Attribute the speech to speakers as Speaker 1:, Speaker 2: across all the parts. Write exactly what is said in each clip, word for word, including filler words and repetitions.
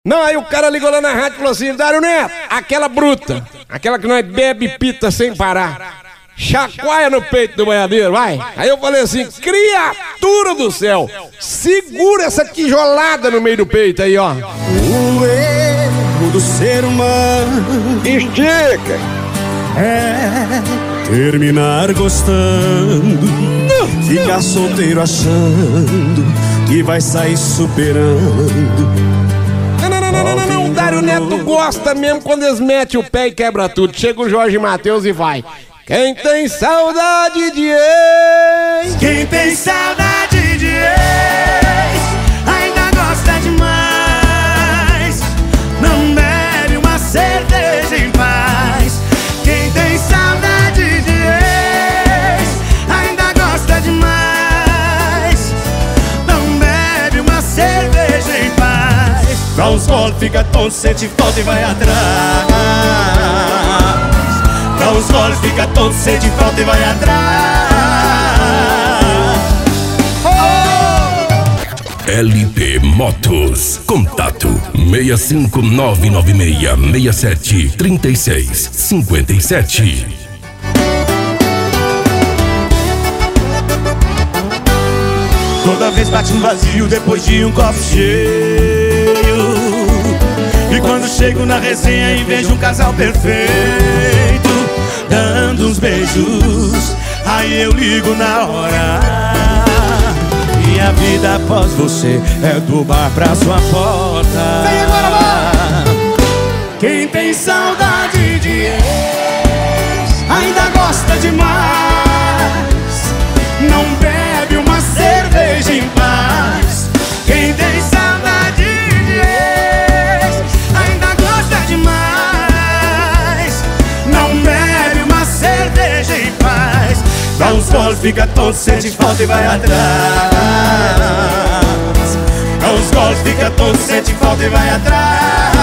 Speaker 1: Não, aí o cara ligou lá na rádio e falou assim: Dário Neto, aquela bruta, aquela que nós bebe pita sem parar, chacoalha no peito do banhadeiro, vai. Aí eu falei assim: criatura do céu, segura essa tijolada no meio do peito aí, ó.
Speaker 2: O erro do ser humano
Speaker 1: Estica.
Speaker 2: é terminar gostando, ficar solteiro achando que vai sair superando.
Speaker 1: Não, não, não, não, não, não, não. O Dário Neto gosta mesmo quando eles metem o pé e quebra tudo. Chega o Jorge Mateus e vai. Quem tem saudade de ex,
Speaker 2: Quem tem saudade de ex ainda gosta demais, não bebe uma cerveja em paz. Quem tem saudade de ex ainda gosta demais, não bebe uma cerveja em paz. Dá uns goles, fica tonto, sente falta e vai atrás. Dá uns goles, fica tonto, sente falta e vai atrás.
Speaker 3: oh! L P Motos. Contato seis cinco nove nove seis seis sete três seis cinco sete.
Speaker 2: Toda vez bate um vazio depois de um copo cheio. E quando chego na resenha e vejo um casal perfeito dando uns beijos, aí eu ligo na hora. E a vida após você é do bar pra sua porta. Vem agora, amor! Quem tem saudade de ex ainda gosta demais, não bebe uma cerveja em paz. Quem tem saudade de ex ainda gosta demais, não bebe uma cerveja em paz. Dá uns goles, fica tonto, sente falta e vai atrás. Dá uns goles, fica tonto, sente falta e vai atrás.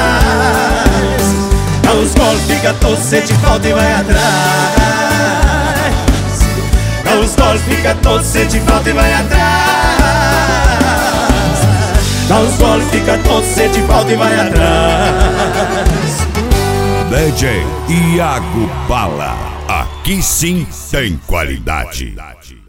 Speaker 2: Dá uns goles, fica tonto, sente falta e vai atrás. Dá uns goles, fica tonto, sente falta e vai atrás. Dá uns goles, fica tonto, sente falta e vai atrás.
Speaker 3: D J Iago Bala. Aqui sim tem qualidade.